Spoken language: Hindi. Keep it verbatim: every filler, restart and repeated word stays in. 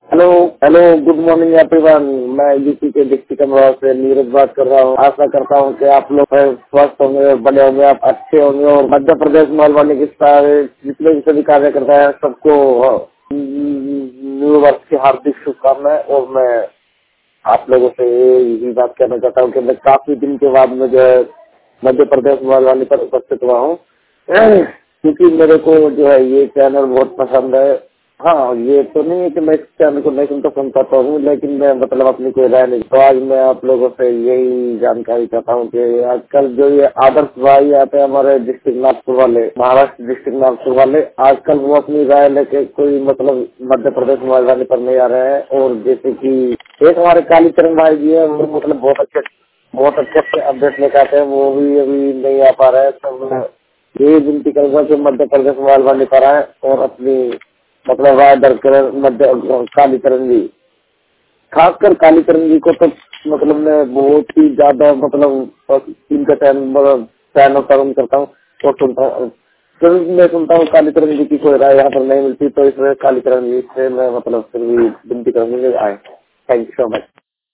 Hello hello, good morning everyone. मैं यूपी के डिस्ट्रिक्ट अमरोहा से नीरज बात कर रहा हूँ। आशा करता हूँ कि आप लोग स्वस्थ होंगे और बड़े होंगे, आप अच्छे होंगे। और मध्य प्रदेश मालवानी के सारे जितने भी सभी कार्यकर्ता हैं सबको न्यू वर्ष की हार्दिक शुभकामनाएं। और मैं आप लोगों से यही बात कहना चाहता हूँ कि मैं काफी दिन के बाद में जो है मध्य प्रदेश मालवानी पर उपस्थित हुआ हूँ, क्योंकि मेरे को जो है ये चैनल बहुत पसंद है। हाँ, ये तो नहीं है कि मैं इस चैनल को नहीं सुनता सुनता तो हूँ, लेकिन मैं मतलब अपनी कोई राय नहीं। तो आज मैं आप लोगों से यही जानकारी चाहता हूँ कि आजकल जो ये आदर्श भाई आते हैं हमारे डिस्ट्रिक्ट नागपुर वाले, महाराष्ट्र डिस्ट्रिक्ट नागपुर वाले, आजकल वो अपनी राय लेके कोई मतलब मध्य प्रदेश मालवानी पर नहीं आ रहे हैं। और जैसे कि एक हमारे कालीचरण भाई जी है, वो मतलब बहुत अच्छे बहुत अच्छे से अपडेट लेकर आते हैं, वो भी अभी नहीं आ पा रहे हैं। तो मैं यही विनती करूंगा कि मध्य प्रदेश मालवानी पर आए और अपनी मतलब राय दर्ज करें। मध्य कालीचरण जी, खासकर कालीचरण जी को तो मतलब मैं बहुत ही ज्यादा मतलब इनका चैनल चैनल पसंद करता हूँ और सुनता हूँ। फिर मैं सुनता हूँ कालीचरण जी की कोई राय यहाँ पर नहीं मिलती, तो इसमें कालीचरण जी से मैं मतलब फिर भी विनती करूंगी आए। Thank you so much.